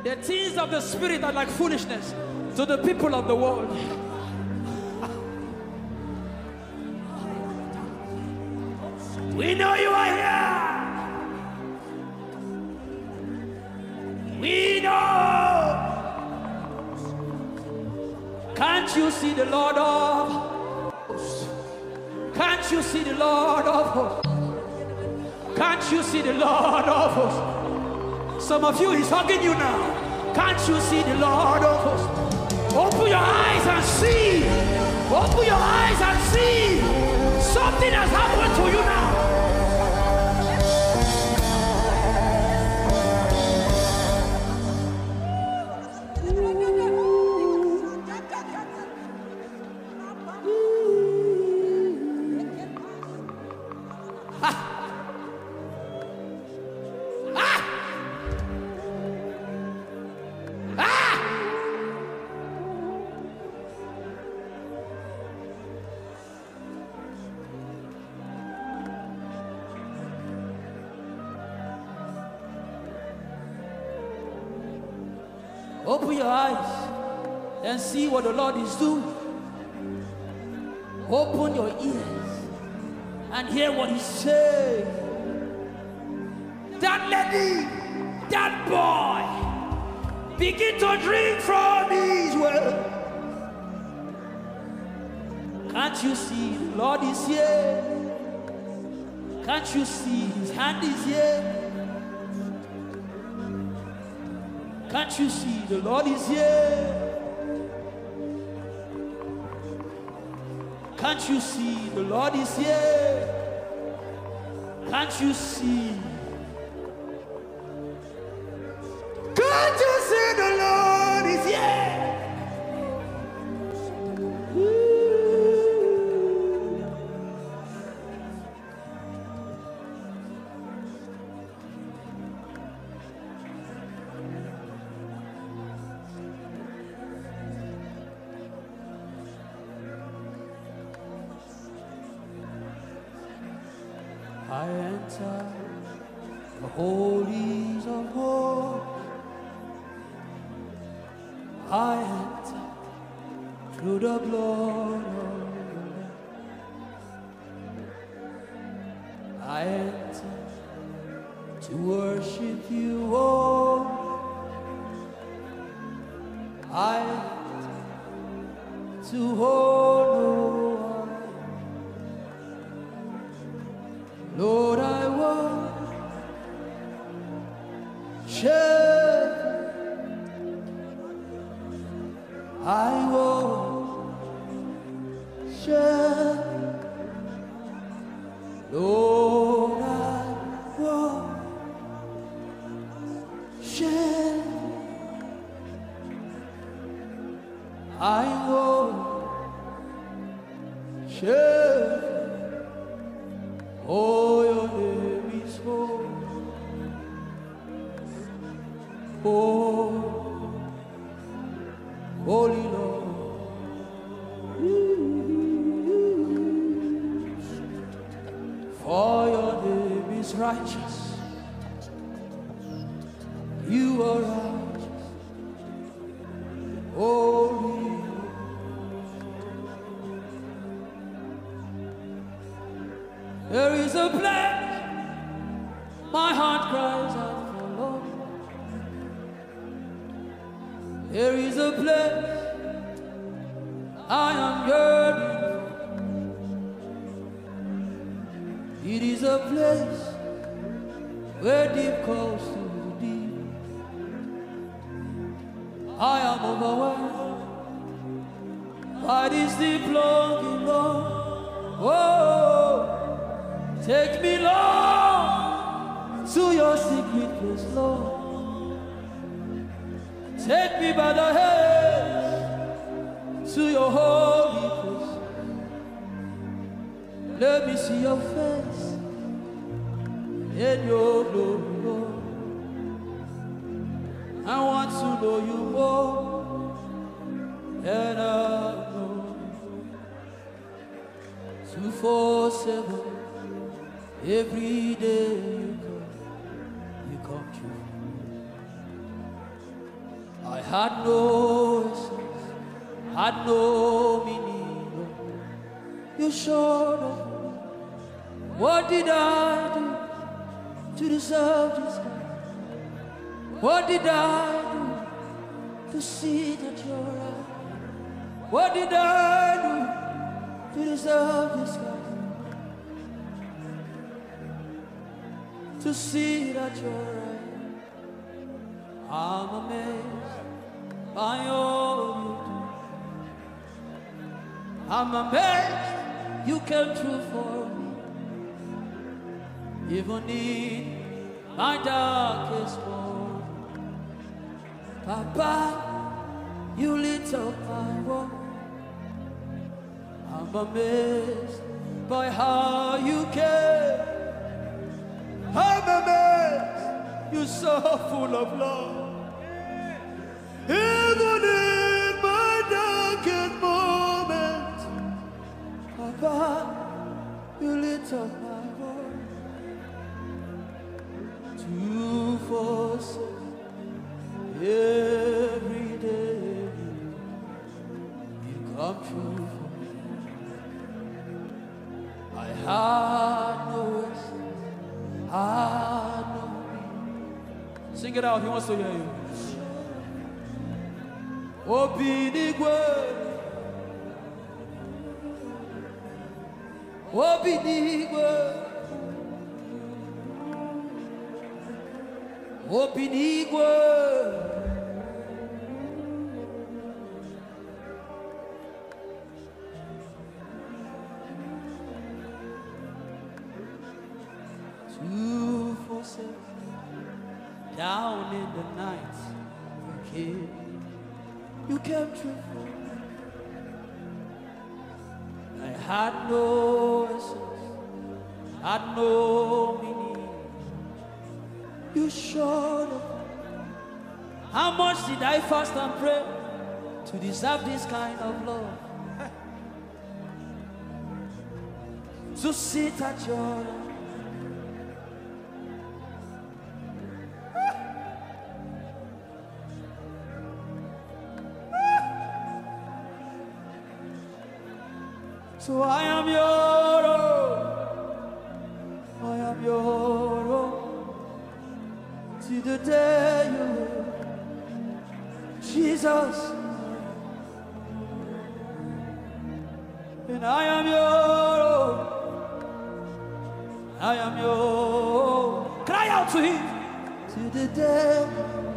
The things of the Spirit are like foolishness to the people of the world. We know you are here. We know. Can't you see the Lord of hosts? Can't you see the Lord of hosts? Can't you see the Lord of hosts? Some of you, he's hugging you now. Can't you see the Lord of hosts? Open your eyes and see. Open your eyes and see. Something has happened to you now. Open your eyes and see what the Lord is doing. Open your ears and hear what He's saying. That lady, that boy, begin to drink from His well. Can't you see the Lord is here? Can't you see His hand is here? Can't you see the Lord is here? Can't you see the Lord is here? Can't you see? Can't you see the Lord is here? I enter the holies of holies. I enter through the blood of the Lamb. I enter to worship you, oh. I enter to honor. Lord, I worship, I worship, Lord, I worship, I worship. Oh, your name is holy. Oh, holy Lord. For your name is righteous. You are righteous. Holy. There is a place my heart cries out for, Lord. There is a place I am yearning for. It is a place where deep calls to the deep. I am overwhelmed by this deep longing, Lord. Oh, take me, Lord, to your secret place, Lord. Take me by the hand to your holy place. Let me see your face in your glory, Lord. I want to know you more than I know. 247. Every day you come true. I had no essence, had no meaning. You showed up. What did I do to deserve this? What did I do to see that you're right? What did I do to deserve this guy? To see that you're right. I'm amazed by all you do. I'm amazed you came true for me. Even in my darkest moment, Papa, you lit up my world. I'm amazed by how you care. I'm amazed you're so full of love. Even in my darkest moment, Papa, you lit up my world. 247 every day you come true for me. I had no essence, had no meaning. Sing it out, he wants to hear you. Obinigwe, Obinigwe, Obinigwe. Down in the night, you came true. I had no essence, had no meaning. You showed up. How much did I fast and pray to deserve this kind of love? To sit at your right. So I am your own, I am your own, till the day you will, Jesus, and I am your own, I am your own. Cry out to him, till the day.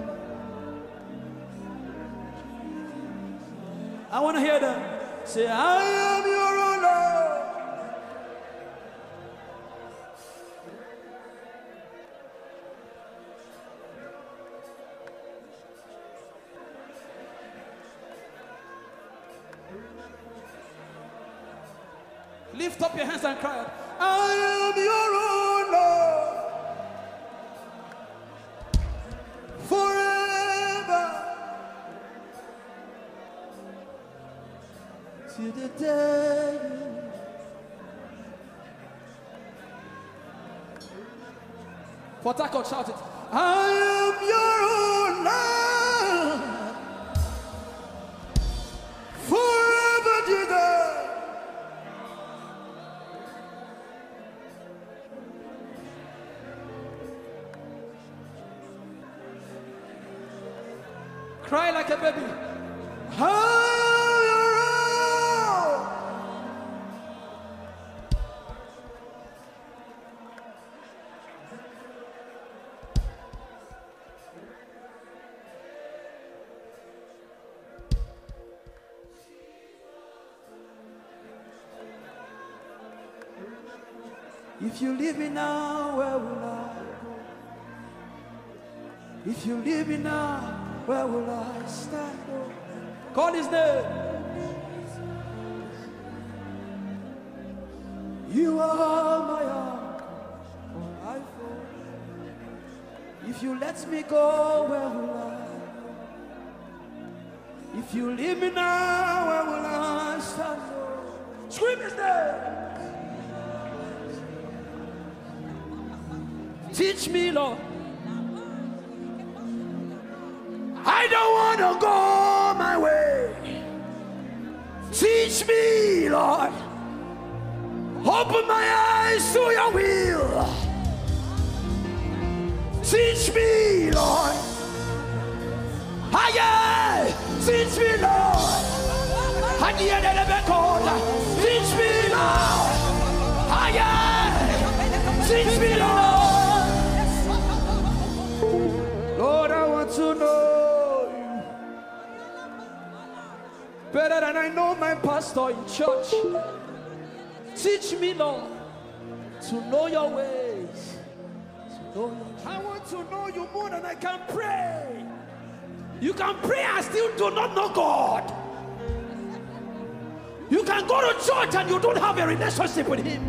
I want to hear them say, I am your own. Lift up your hands and cry out, I am your own Lord, forever, till the day. Port Harcourt, shout it. I am your own Lord, forever, Jesus. Cry like a baby. If you leave me now, where will I go? If you leave me now, where will I stand? Call his name. You are my anchor when I fall. If you let me go, where will I go? If you leave me now, where will I stand? Scream his name. Teach me, Lord. I don't don't want to go my way. Teach me, Lord. Open my eyes to your will. Teach me, Lord. Aye, teach me, Lord. Teach me, Lord. Aye, teach me, Lord. Lord, I want to know you better than I know my pastor in church. Teach me, Lord, to know your ways. I want to know you more than I can pray. You can pray and still do not know God. You can go to church and you don't have a relationship with him.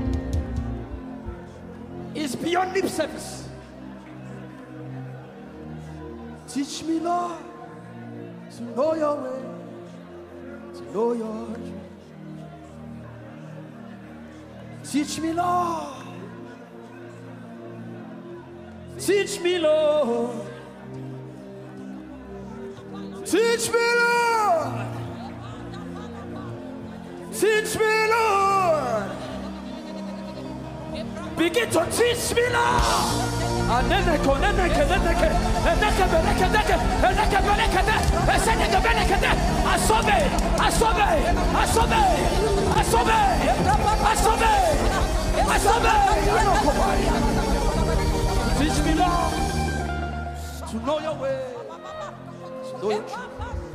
It's beyond lip service. Teach me, Lord, to know your way, to know your truth. Teach me, Lord. Teach me, Lord. Teach me, Lord. Teach me, Lord. Begin to teach me, Lord. Teach me, Lord, to know your way, to know your truth.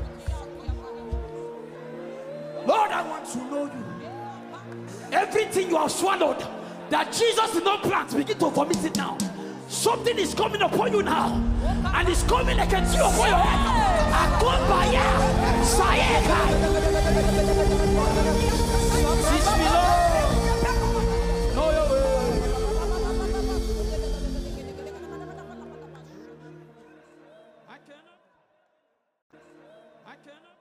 Lord, I want to know you. Everything you have swallowed that Jesus did not plant, begin to vomit it now. Something is coming upon you now, and it's coming like a dew upon your head. Teach me, Lord, know your way. I cannot.